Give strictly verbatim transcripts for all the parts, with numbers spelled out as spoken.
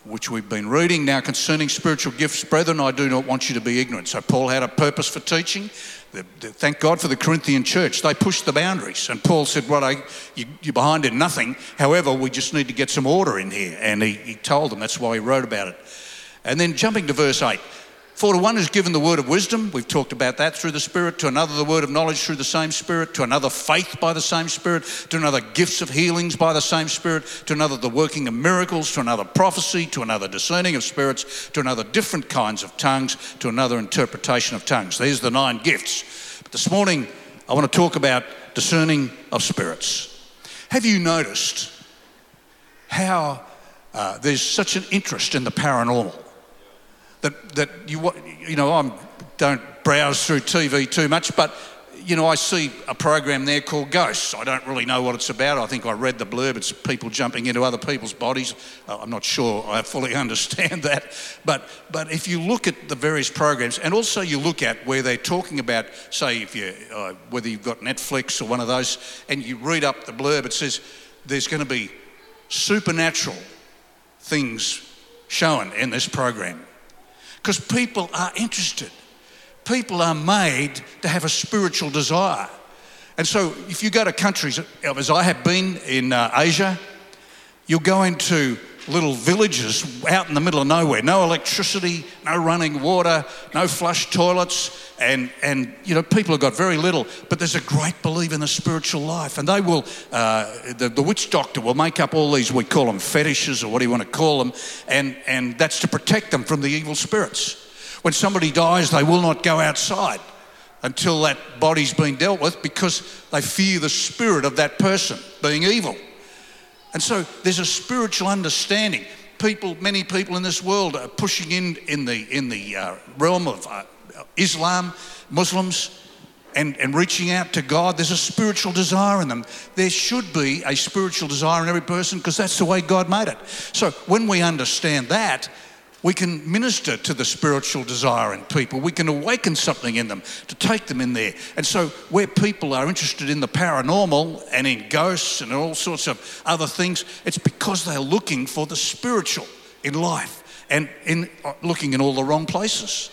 which we've been reading. Now concerning spiritual gifts, brethren, I do not want you to be ignorant. So Paul had a purpose for teaching. The, the, thank God for the Corinthian church. They pushed the boundaries. And Paul said, well, I, you, you're behind in nothing. However, we just need to get some order in here. And he, he told them, that's why he wrote about it. And then jumping to verse eight. For to one is given the word of wisdom, we've talked about that through the Spirit, to another the word of knowledge through the same Spirit, to another faith by the same Spirit, to another gifts of healings by the same Spirit, to another the working of miracles, to another prophecy, to another discerning of spirits, to another different kinds of tongues, to another interpretation of tongues. There's the nine gifts. But this morning I want to talk about discerning of spirits. Have you noticed how uh, there's such an interest in the paranormal? That, that you, you know, I don't browse through T V too much, but, you know, I see a program there called Ghosts. I don't really know what it's about. I think I read the blurb. It's people jumping into other people's bodies. Uh, I'm not sure I fully understand that. But but if you look at the various programs, and also you look at where they're talking about, say, if you uh, whether you've got Netflix or one of those, and you read up the blurb, it says there's going to be supernatural things shown in this program. Because people are interested. People are made to have a spiritual desire. And so if you go to countries, as I have been in uh, Asia, you'll go into little villages out in the middle of nowhere. No electricity, no running water, no flush toilets. And, and you know, people have got very little. But there's a great belief in the spiritual life. And they will, uh, the, the witch doctor will make up all these, we call them fetishes or what do you want to call them. And, and that's to protect them from the evil spirits. When somebody dies, they will not go outside until that body's been dealt with because they fear the spirit of that person being evil. And so there's a spiritual understanding. People, many people in this world are pushing in in the in the uh, realm of uh, Islam, Muslims, and, and reaching out to God. There's a spiritual desire in them. There should be a spiritual desire in every person because that's the way God made it. So when we understand that, we can minister to the spiritual desire in people. We can awaken something in them to take them in there. And so where people are interested in the paranormal and in ghosts and all sorts of other things, it's because they're looking for the spiritual in life and in uh, looking in all the wrong places.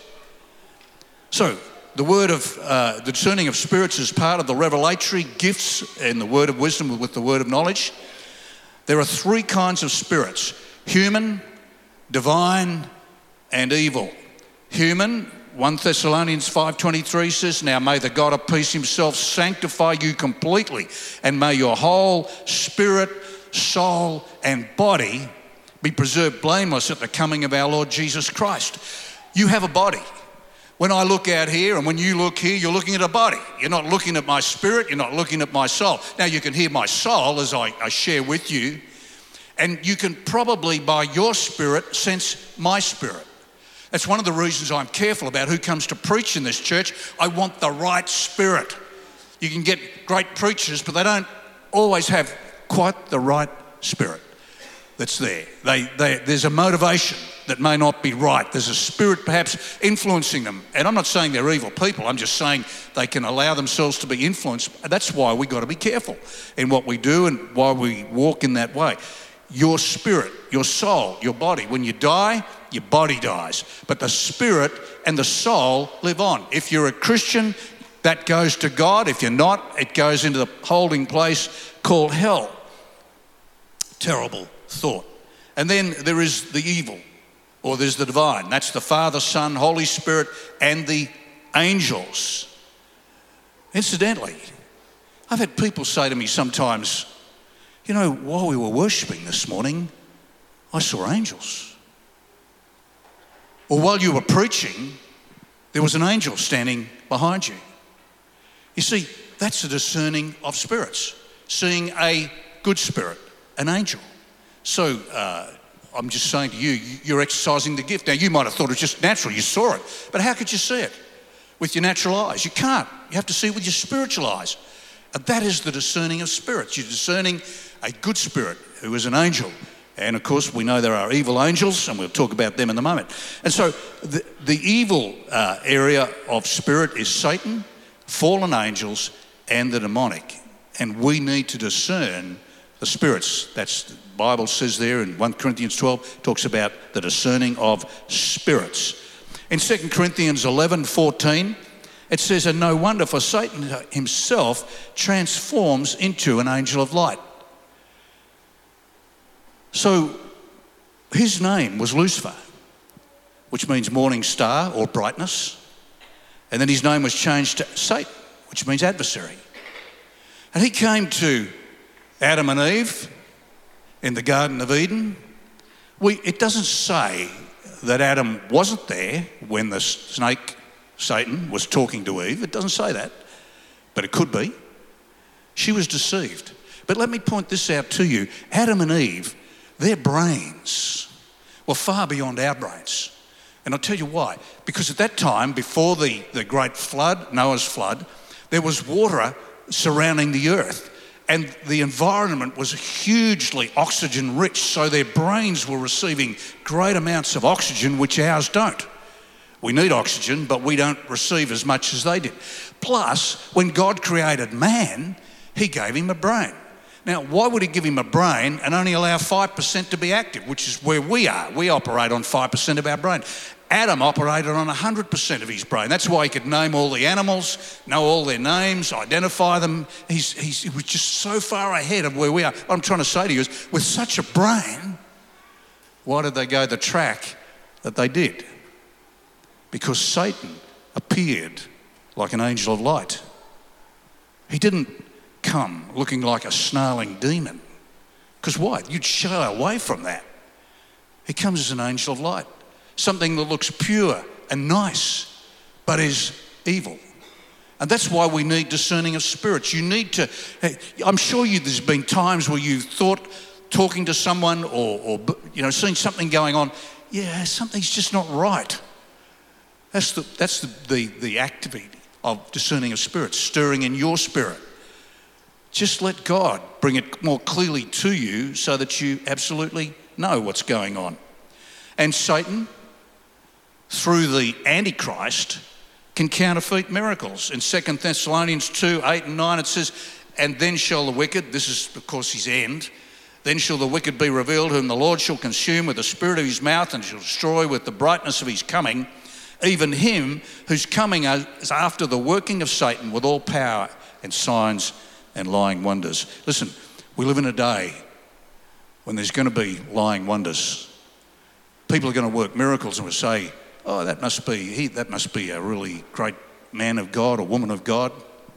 So the word of, uh, the discerning of spirits is part of the revelatory gifts and the word of wisdom with the word of knowledge. There are three kinds of spirits: human, divine, and evil. Human, First Thessalonians five twenty-three says, now may the God of peace himself sanctify you completely, and may your whole spirit, soul, and body be preserved blameless at the coming of our Lord Jesus Christ. You have a body. When I look out here and when you look here, you're looking at a body. You're not looking at my spirit, you're not looking at my soul. Now you can hear my soul as I, I share with you, and you can probably, by your spirit, sense my spirit. That's one of the reasons I'm careful about who comes to preach in this church. I want the right spirit. You can get great preachers, but they don't always have quite the right spirit that's there. They, they, there's a motivation that may not be right. There's a spirit perhaps influencing them. And I'm not saying they're evil people. I'm just saying they can allow themselves to be influenced. That's why we've got to be careful in what we do and why we walk in that way. Your spirit, your soul, your body. When you die, your body dies. But the spirit and the soul live on. If you're a Christian, that goes to God. If you're not, it goes into the holding place called hell. Terrible thought. And then there is the evil, or there's the divine. That's the Father, Son, Holy Spirit, and the angels. Incidentally, I've had people say to me sometimes, you know, while we were worshipping this morning, I saw angels. Or while you were preaching, there was an angel standing behind you. You see, that's the discerning of spirits, seeing a good spirit, an angel. So uh, I'm just saying to you, you're exercising the gift. Now, you might have thought it was just natural, you saw it, but how could you see it with your natural eyes? You can't. You have to see it with your spiritual eyes. And that is the discerning of spirits. You're discerning a good spirit who is an angel. And of course, we know there are evil angels, and we'll talk about them in a moment. And so the, the evil uh, area of spirit is Satan, fallen angels, and the demonic. And we need to discern the spirits. That's the Bible says there in First Corinthians twelve, talks about the discerning of spirits. In Second Corinthians eleven fourteen, it says, and no wonder, for Satan himself transforms into an angel of light. So his name was Lucifer, which means morning star or brightness. And then his name was changed to Satan, which means adversary. And he came to Adam and Eve in the Garden of Eden. We, it doesn't say that Adam wasn't there when the snake, Satan, was talking to Eve. It doesn't say that, but it could be. She was deceived. But let me point this out to you. Adam and Eve, their brains were far beyond our brains. And I'll tell you why. Because at that time, before the, the great flood, Noah's flood, there was water surrounding the earth. And the environment was hugely oxygen rich, so their brains were receiving great amounts of oxygen, which ours don't. We need oxygen, but we don't receive as much as they did. Plus, when God created man, he gave him a brain. Now, why would he give him a brain and only allow five percent to be active, which is where we are? We operate on five percent of our brain. Adam operated on one hundred percent of his brain. That's why he could name all the animals, know all their names, identify them. He's, he's, he was just so far ahead of where we are. What I'm trying to say to you is, with such a brain, why did they go the track that they did? Because Satan appeared like an angel of light. He didn't come looking like a snarling demon. Because why? You'd shy away from that. He comes as an angel of light. Something that looks pure and nice, but is evil. And that's why we need discerning of spirits. You need to, I'm sure you, there's been times where you thought talking to someone or, or you know, seeing something going on, yeah, something's just not right. That's the, that's the, the, the activity of discerning of spirits, stirring in your spirit. Just let God bring it more clearly to you so that you absolutely know what's going on. And Satan, through the Antichrist, can counterfeit miracles. In Second Thessalonians two, eight and nine, it says, and then shall the wicked, this is of course his end, then shall the wicked be revealed, whom the Lord shall consume with the spirit of his mouth and shall destroy with the brightness of his coming, even him whose coming is after the working of Satan with all power and signs and lying wonders. Listen, we live in a day when there's going to be lying wonders. People are going to work miracles and will say, oh, that must be he, that must be a really great man of God or woman of God.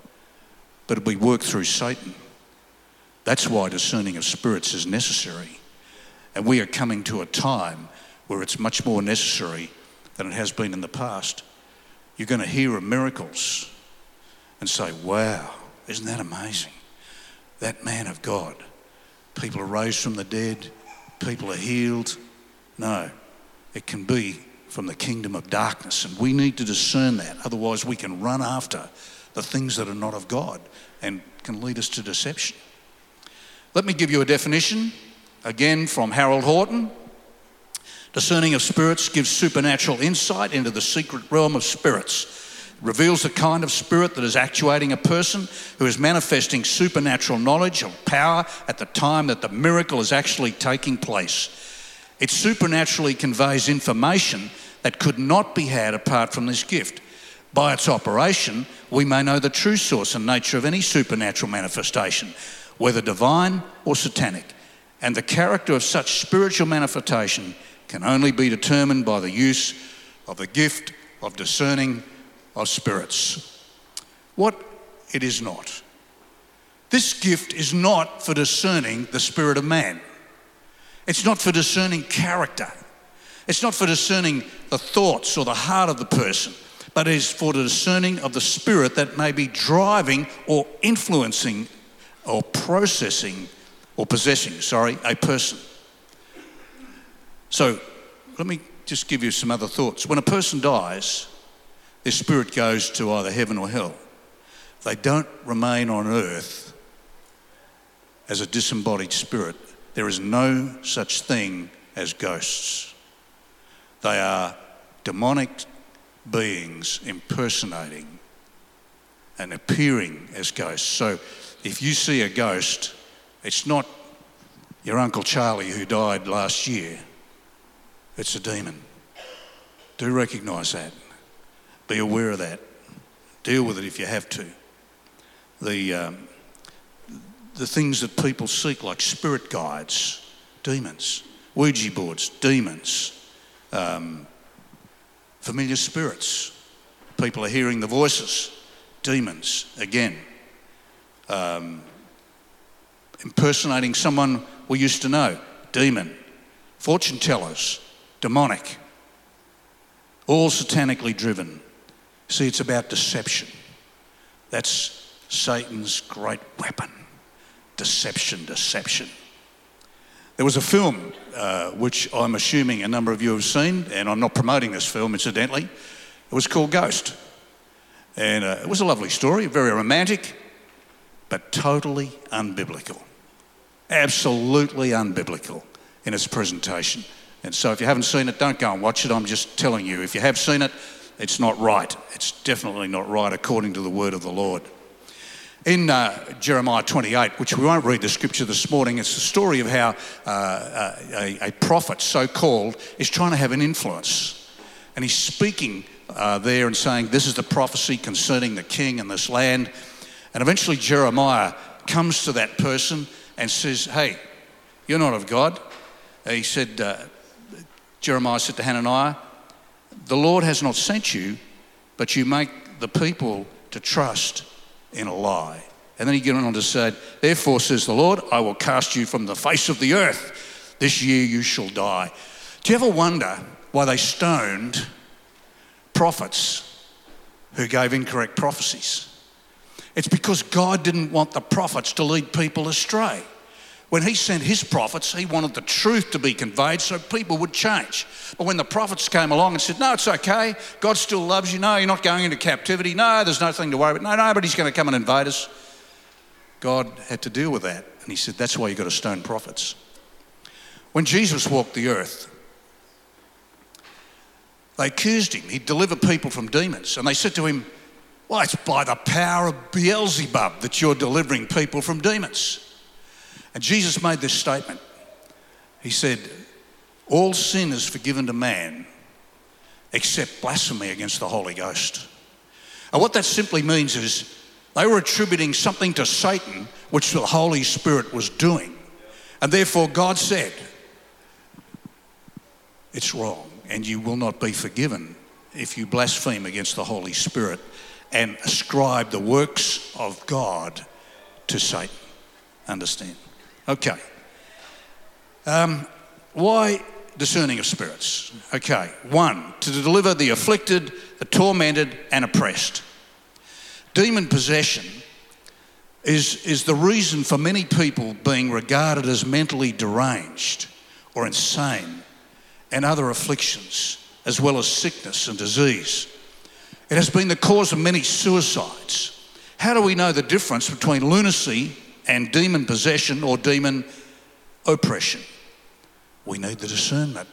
But it'll be worked through Satan. That's why discerning of spirits is necessary. And we are coming to a time where it's much more necessary than it has been in the past. You're going to hear of miracles and say, wow, isn't that amazing? That man of God. People are raised from the dead. People are healed. No, it can be from the kingdom of darkness, and we need to discern that. Otherwise, we can run after the things that are not of God and can lead us to deception. Let me give you a definition, again from Harold Horton. Discerning of spirits gives supernatural insight into the secret realm of spirits. It reveals the kind of spirit that is actuating a person who is manifesting supernatural knowledge or power at the time that the miracle is actually taking place. It supernaturally conveys information that could not be had apart from this gift. By its operation, we may know the true source and nature of any supernatural manifestation, whether divine or satanic. And the character of such spiritual manifestation can only be determined by the use of the gift of discerning of spirits. What it is not. This gift is not for discerning the spirit of man. It's not for discerning character. It's not for discerning the thoughts or the heart of the person, but it is for the discerning of the spirit that may be driving or influencing or processing or possessing, sorry, a person. So let me just give you some other thoughts. When a person dies, their spirit goes to either heaven or hell. They don't remain on earth as a disembodied spirit. There is no such thing as ghosts. They are demonic beings impersonating and appearing as ghosts. So if you see a ghost, it's not Your Uncle Charlie who died last year, it's a demon. Do recognise that. Be aware of that. Deal with it if you have to. The, um, the things that people seek, like spirit guides, demons. Ouija boards, demons. Um, familiar spirits. People are hearing the voices, demons, again. Um, impersonating someone we used to know, demon. Fortune tellers, demonic. All satanically driven. See, it's about deception. That's Satan's great weapon. Deception, deception. There was a film uh, which I'm assuming a number of you have seen, and I'm not promoting this film incidentally. It was called Ghost. And uh, it was a lovely story, very romantic, but totally unbiblical. Absolutely unbiblical in its presentation. And so if you haven't seen it, don't go and watch it. I'm just telling you, if you have seen it, it's not right. It's definitely not right according to the word of the Lord. In uh, Jeremiah twenty-eight, which we won't read the scripture this morning, it's the story of how uh, a, a prophet, so-called, is trying to have an influence. And he's speaking uh, there and saying, this is the prophecy concerning the king and this land. And eventually Jeremiah comes to that person and says, hey, you're not of God. He said, uh, Jeremiah said to Hananiah, the Lord has not sent you, but you make the people to trust in a lie. And then he went on to say, therefore says the Lord, I will cast you from the face of the earth. This year you shall die. Do you ever wonder why they stoned prophets who gave incorrect prophecies? It's because God didn't want the prophets to lead people astray. When he sent his prophets, he wanted the truth to be conveyed so people would change. But when the prophets came along and said, no, it's okay, God still loves you, no, you're not going into captivity, no, there's nothing to worry about, no, nobody's going to come and invade us. God had to deal with that. And he said, that's why you've got to stone prophets. When Jesus walked the earth, they accused him. He'd deliver people from demons. And they said to him, well, it's by the power of Beelzebub that you're delivering people from demons. And Jesus made this statement. He said, all sin is forgiven to man except blasphemy against the Holy Ghost. And what that simply means is they were attributing something to Satan which the Holy Spirit was doing. And therefore God said, it's wrong and you will not be forgiven if you blaspheme against the Holy Spirit and ascribe the works of God to Satan. Understand? Okay. Um, why discerning of spirits? Okay. One, to deliver the afflicted, the tormented and oppressed. Demon possession is, is the reason for many people being regarded as mentally deranged or insane and other afflictions, as well as sickness and disease. It has been the cause of many suicides. How do we know the difference between lunacy and demon possession or demon oppression? We need the discernment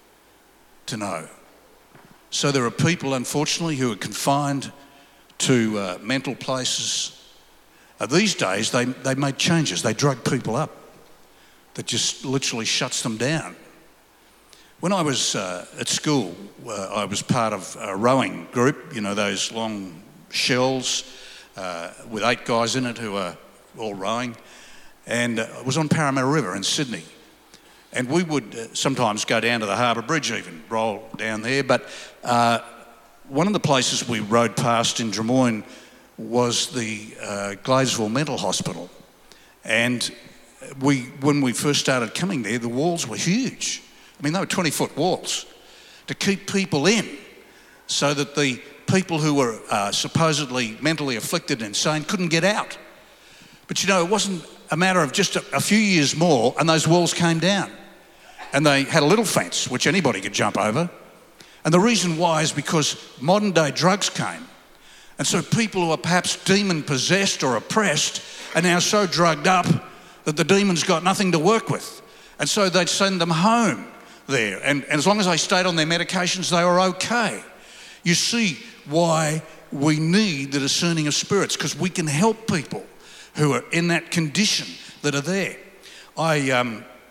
to know. So there are people, unfortunately, who are confined to uh, mental places. Uh, these days, they, they made changes. They drug people up. That just literally shuts them down. When I was uh, at school, uh, I was part of a rowing group, you know, those long shells uh, with eight guys in it who are all rowing, and uh, it was on Parramatta River in Sydney. And we would uh, sometimes go down to the Harbour Bridge even, roll down there, but uh, one of the places we rode past in Drummoyne was the uh, Gladesville Mental Hospital. And we, when we first started coming there, the walls were huge. I mean, they were twenty-foot walls to keep people in so that the people who were uh, supposedly mentally afflicted and insane couldn't get out. But you know, it wasn't a matter of just a, a few years more and those walls came down. And they had a little fence, which anybody could jump over. And the reason why is because modern day drugs came. And so people who are perhaps demon possessed or oppressed are now so drugged up that the demons got nothing to work with. And so they'd send them home there. And, and as long as they stayed on their medications, they were okay. You see why we need the discerning of spirits, because we can help people who are in that condition that are there. I um,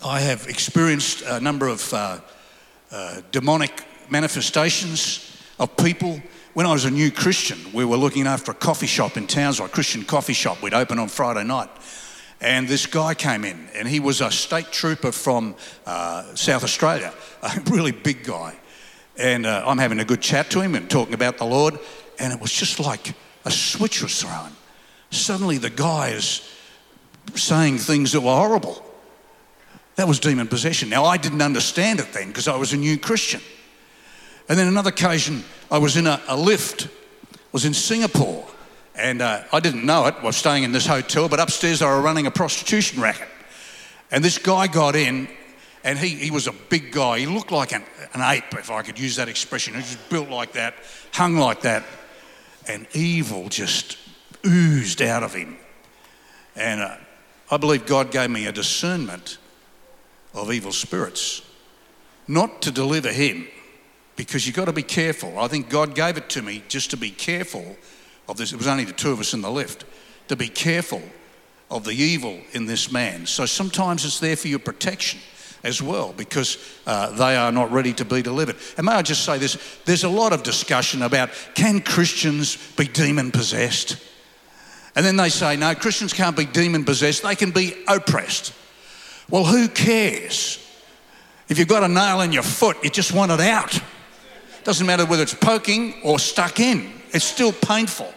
I have experienced a number of uh, uh, demonic manifestations of people. When I was a new Christian, we were looking after a coffee shop in Townsville, a Christian coffee shop. We'd open on Friday night. And this guy came in, and he was a state trooper from uh, South Australia, a really big guy. And uh, I'm having a good chat to him and talking about the Lord, and it was just like a switch was thrown. Suddenly the guy is saying things that were horrible. That was demon possession. Now, I didn't understand it then because I was a new Christian. And then another occasion, I was in a, a lift, was in Singapore, and uh, I didn't know it. I was staying in this hotel, but upstairs they were running a prostitution racket. And this guy got in, and he, he was a big guy. He looked like an, an ape, if I could use that expression. He was just built like that, hung like that, and evil just oozed out of him. And uh, I believe God gave me a discernment of evil spirits, not to deliver him, because you've got to be careful. I think God gave it to me just to be careful of this. It was only the two of us in the lift, to be careful of the evil in this man. So sometimes it's there for your protection as well, because uh, they are not ready to be delivered. And may I just say this, there's a lot of discussion about, can Christians be demon-possessed? And then they say, no, Christians can't be demon-possessed, they can be oppressed. Well, who cares? If you've got a nail in your foot, you just want it out. Doesn't matter whether it's poking or stuck in, it's still painful.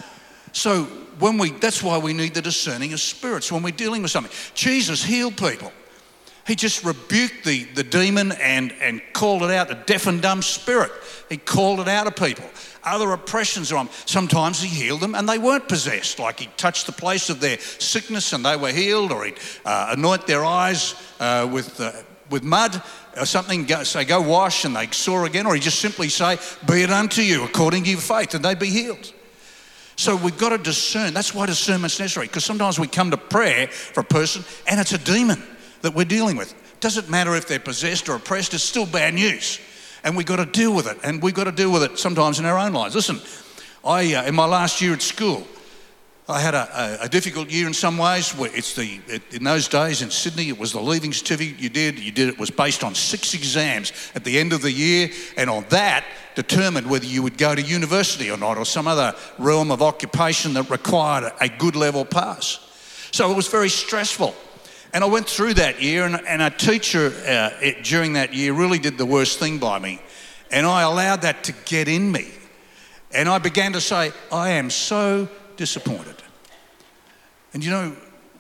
So when we, that's why we need the discerning of spirits when we're dealing with something. Jesus healed people. He just rebuked the, the demon and, and called it out, the deaf and dumb spirit. He called it out of people. Other oppressions are on. Sometimes he healed them and they weren't possessed. Like he touched the place of their sickness and they were healed, or he'd uh, anoint their eyes uh, with, uh, with mud or something, go, say, go wash, and they saw again. Or he'd just simply say, be it unto you according to your faith, and they'd be healed. So we've got to discern. That's why discernment's necessary, because sometimes we come to prayer for a person and it's a demon that we're dealing with. Doesn't matter if they're possessed or oppressed, it's still bad news. And we've got to deal with it, and we've got to deal with it sometimes in our own lives. Listen, I uh, in my last year at school, I had a, a, a difficult year in some ways. It's the it, in those days in Sydney, it was the leaving certificate you did. You did it was based on six exams at the end of the year, and on that determined whether you would go to university or not, or some other realm of occupation that required a, a good level pass. So it was very stressful. And I went through that year, and, and a teacher uh, it, during that year really did the worst thing by me. And I allowed that to get in me. And I began to say, I am so disappointed. And you know,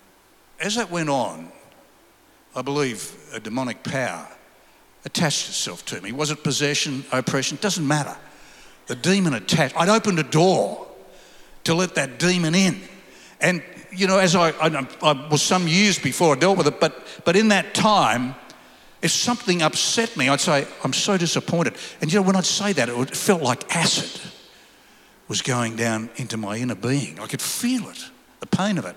as that went on, I believe a demonic power attached itself to me. Was it possession, oppression? Doesn't matter. The demon attached. I'd opened a door to let that demon in. And you know, as I, I, I was some years before I dealt with it, but but in that time, if something upset me, I'd say, I'm so disappointed. And you know, when I'd say that, it felt like acid was going down into my inner being. I could feel it, the pain of it.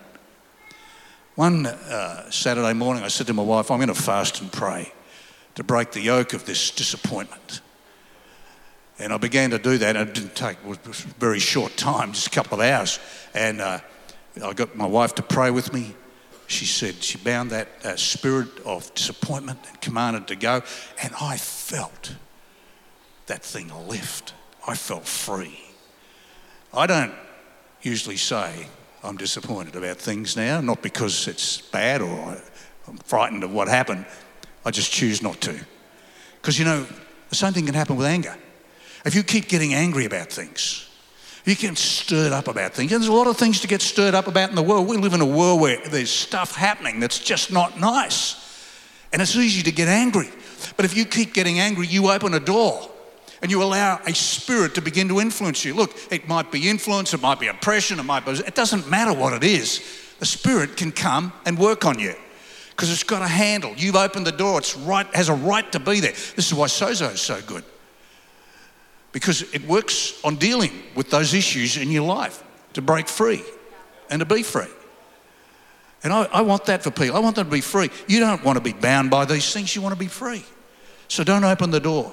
One uh, Saturday morning, I said to my wife, I'm going to fast and pray to break the yoke of this disappointment. And I began to do that, and it didn't take, it was a very short time, just a couple of hours. And uh, I got my wife to pray with me. She said she bound that uh, spirit of disappointment and commanded to go. And I felt that thing lift. I felt free. I don't usually say I'm disappointed about things now, not because it's bad or I'm frightened of what happened. I just choose not to. Because, you know, the same thing can happen with anger. If you keep getting angry about things, you get stirred up about things. And there's a lot of things to get stirred up about in the world. We live in a world where there's stuff happening that's just not nice. And it's easy to get angry. But if you keep getting angry, you open a door and you allow a spirit to begin to influence you. Look, it might be influence, it might be oppression, it might be... It doesn't matter what it is. The spirit can come and work on you because it's got a handle. You've opened the door. It's right, has a right to be there. This is why Sozo is so good. Because it works on dealing with those issues in your life to break free and to be free. And I, I want that for people. I want them to be free. You don't want to be bound by these things. You want to be free. So don't open the door.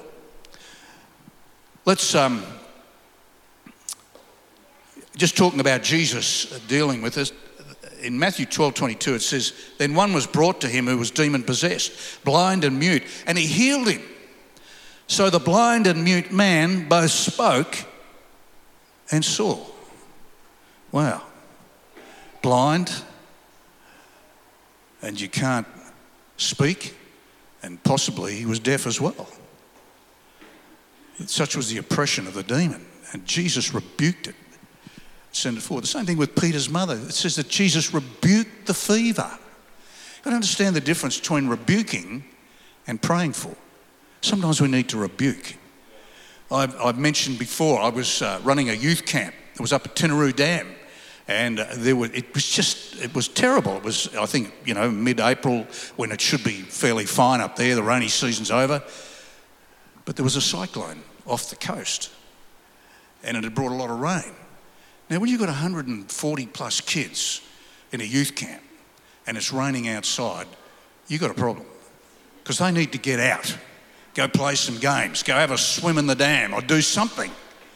Let's, um, just talking about Jesus dealing with this, in Matthew twelve twenty-two, it says, then one was brought to him who was demon-possessed, blind and mute, and he healed him. So the blind and mute man both spoke and saw. Wow. Blind, and you can't speak, and possibly he was deaf as well. Such was the oppression of the demon, and Jesus rebuked it, sent it forward. The same thing with Peter's mother. It says that Jesus rebuked the fever. You've got to understand the difference between rebuking and praying for. Sometimes we need to rebuke. I've, I've mentioned before, I was uh, running a youth camp. It was up at Tinaroo Dam. And uh, there were, it was just, it was terrible. It was, I think, you know, mid-April when it should be fairly fine up there. The rainy season's over. But there was a cyclone off the coast. And it had brought a lot of rain. Now, when you've got one hundred forty plus kids in a youth camp and it's raining outside, you've got a problem. Because they need to get out, go play some games, go have a swim in the dam or do something.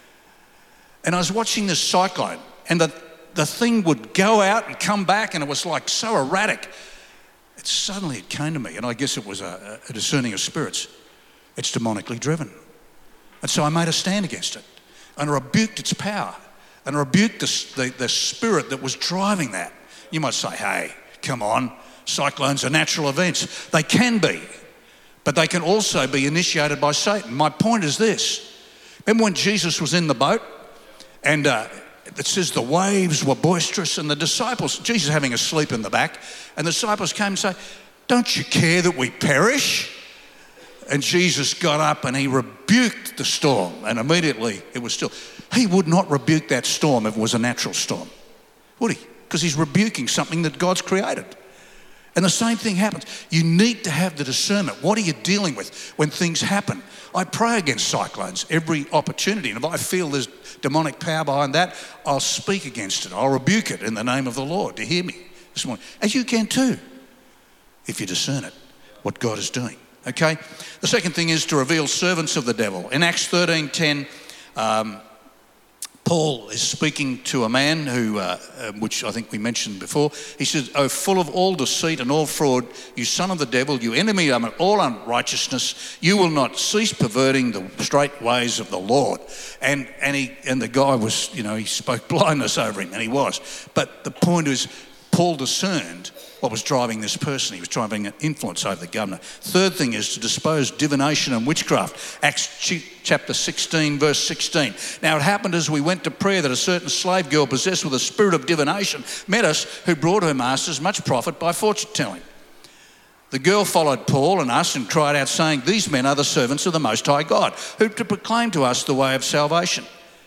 And I was watching this cyclone, and the The thing would go out and come back, and it was like so erratic. It suddenly it came to me, and I guess it was a, a discerning of spirits. It's demonically driven. And so I made a stand against it, and I rebuked its power, and I rebuked the, the, the spirit that was driving that. You might say, hey, come on, cyclones are natural events. They can be, but they can also be initiated by Satan. My point is this. Remember when Jesus was in the boat, and uh, it says the waves were boisterous, and the disciples, Jesus having a sleep in the back, and the disciples came and say, don't you care that we perish? And Jesus got up and he rebuked the storm, and immediately it was still. He would not rebuke that storm if it was a natural storm, would he? Because he's rebuking something that God's created. And the same thing happens. You need to have the discernment. What are you dealing with when things happen? I pray against cyclones every opportunity. And if I feel there's demonic power behind that, I'll speak against it. I'll rebuke it in the name of the Lord. To hear me this morning. As you can too, if you discern it, what God is doing. Okay? The second thing is to reveal servants of the devil. In Acts thirteen ten, um, Paul is speaking to a man who, uh, uh, which I think we mentioned before. He says, oh, full of all deceit and all fraud, you son of the devil, you enemy of all unrighteousness, you will not cease perverting the straight ways of the Lord. And and he and the guy was, you know, he spoke blindness over him, and he was. But the point is, Paul discerned what was driving this person. He was driving an influence over the governor. Third thing is to dispose divination and witchcraft. Acts chapter sixteen, verse sixteen. Now it happened as we went to prayer that a certain slave girl possessed with a spirit of divination met us, who brought her masters much profit by fortune telling. The girl followed Paul and us and cried out, saying, these men are the servants of the Most High God, who to proclaim to us the way of salvation.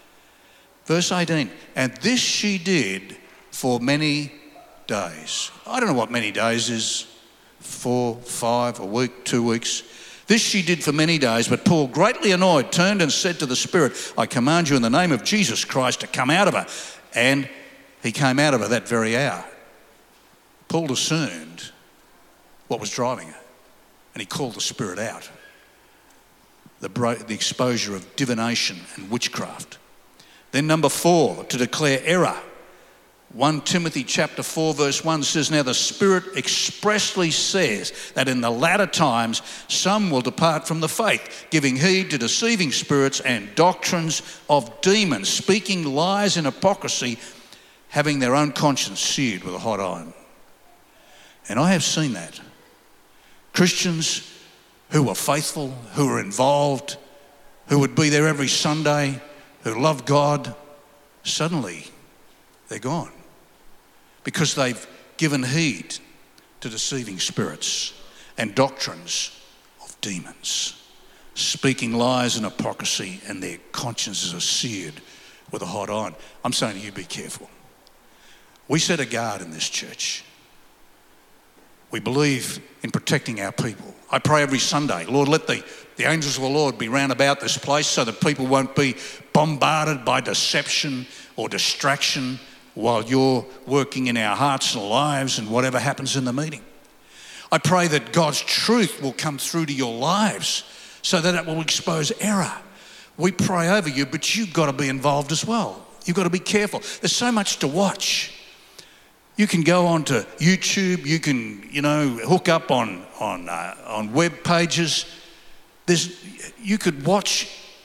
Verse eighteen, and this she did for many days. I don't know what many days is, four, five, a week, two weeks. This she did for many days, but Paul, greatly annoyed, turned and said to the spirit, I command you in the name of Jesus Christ to come out of her. And he came out of her that very hour. Paul discerned what was driving her, and he called the spirit out. The, bro- the exposure of divination and witchcraft. Then number four, to declare error. First Timothy chapter four verse one says, now the Spirit expressly says that in the latter times some will depart from the faith, giving heed to deceiving spirits and doctrines of demons, speaking lies and hypocrisy, having their own conscience seared with a hot iron. And I have seen that. Christians who were faithful, who were involved, who would be there every Sunday, who loved God, suddenly they're gone. Because they've given heed to deceiving spirits and doctrines of demons, speaking lies and hypocrisy, and their consciences are seared with a hot iron. I'm saying to you, be careful. We set a guard in this church. We believe in protecting our people. I pray every Sunday, Lord, let the, the angels of the Lord be round about this place so that people won't be bombarded by deception or distraction while you're working in our hearts and lives and whatever happens in the meeting. I pray that God's truth will come through to your lives so that it will expose error. We pray over you, but you've got to be involved as well. You've got to be careful. There's so much to watch. You can go onto YouTube, you can, you know, hook up on, on, uh, on web pages. There's, you could watch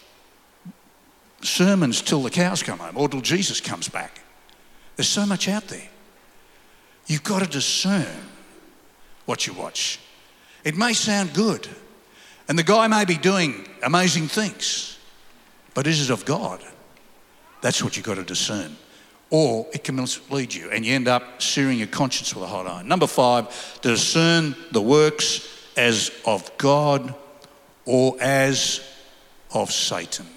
sermons till the cows come home or till Jesus comes back. There's so much out there. You've got to discern what you watch. It may sound good, and the guy may be doing amazing things, but is it of God? That's what you've got to discern. Or it can mislead you and you end up searing your conscience with a hot iron. Number five, discern the works as of God or as of Satan.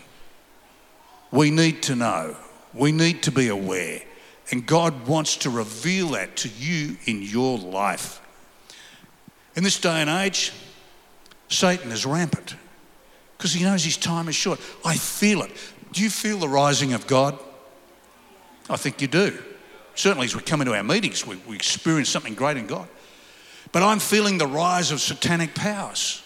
We need to know. We need to be aware. And God wants to reveal that to you in your life. In this day and age, Satan is rampant because he knows his time is short. I feel it. Do you feel the rising of God? I think you do. Certainly as we come into our meetings, we, we experience something great in God. But I'm feeling the rise of satanic powers.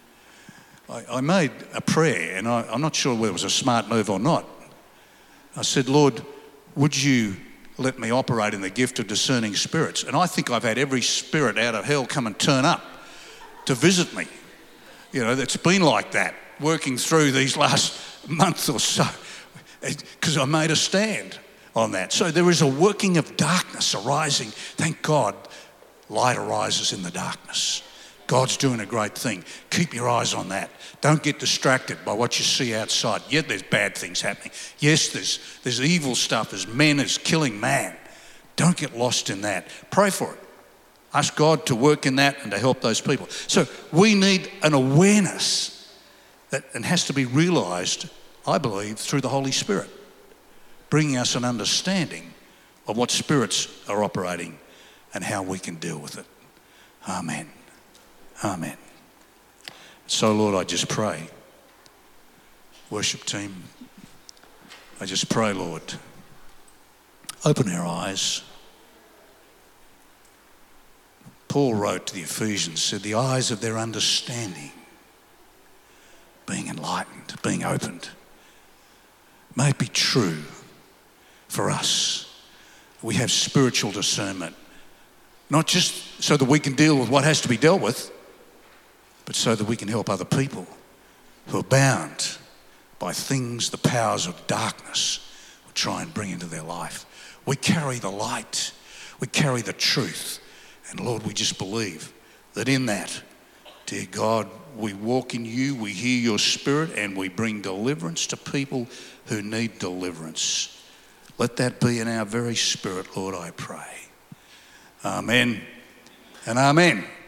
I, I made a prayer, and I, I'm not sure whether it was a smart move or not. I said, Lord, would you let me operate in the gift of discerning spirits? And I think I've had every spirit out of hell come and turn up to visit me. You know, it's been like that, working through these last months or so, because I made a stand on that. So there is a working of darkness arising. Thank God, light arises in the darkness. God's doing a great thing. Keep your eyes on that. Don't get distracted by what you see outside. Yeah, there's bad things happening. Yes, there's, there's evil stuff. There's men is killing man. Don't get lost in that. Pray for it. Ask God to work in that and to help those people. So we need an awareness that and has to be realised, I believe, through the Holy Spirit, bringing us an understanding of what spirits are operating and how we can deal with it. Amen. Amen. So, Lord, I just pray. Worship team, I just pray, Lord, open our eyes. Paul wrote to the Ephesians, said, the eyes of their understanding being enlightened, being opened. May it be true for us. We have spiritual discernment, not just so that we can deal with what has to be dealt with, but so that we can help other people who are bound by things the powers of darkness will try and bring into their life. We carry the light, we carry the truth, and Lord, we just believe that in that, dear God, we walk in you, we hear your spirit, and we bring deliverance to people who need deliverance. Let that be in our very spirit, Lord, I pray. Amen and amen.